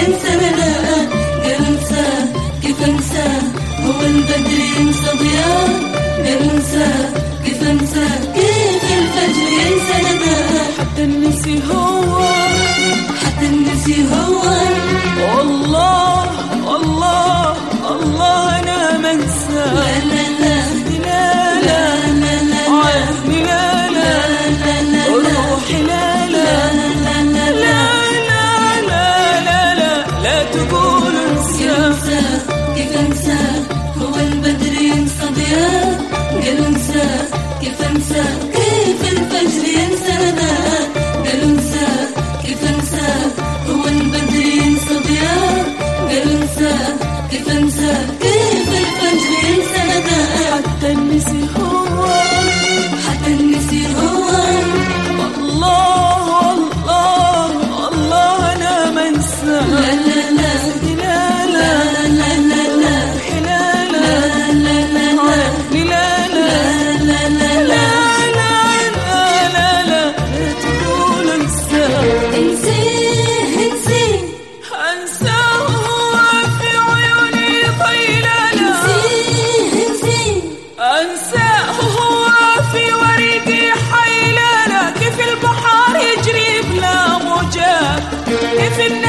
ينسى لا قالوا انساه كيف انساه هو البدر ينسى ضياء قالوا انساه كيف انساه كيف الفجر ينسى نداء حتى النسي هو حتى النسي هو والله الله الله أنا ما انساه لا لا لا لا لا لا عقلي لا لا روحي لا لا لا تقول انساه كيف انساه هو البدر ينسى ضياء قالوا انساه كيف انساه كيف الفجر ينسى نداء قالوا انساه كيف انساه هو البدر ينسى ضياء قالوا انساه كيف انساه كيف الفجر ينسى نداء حتى النسي هو حتى النسي هو الله الله الله أنا ما انساه لا لا لا لا لا لا لا كيف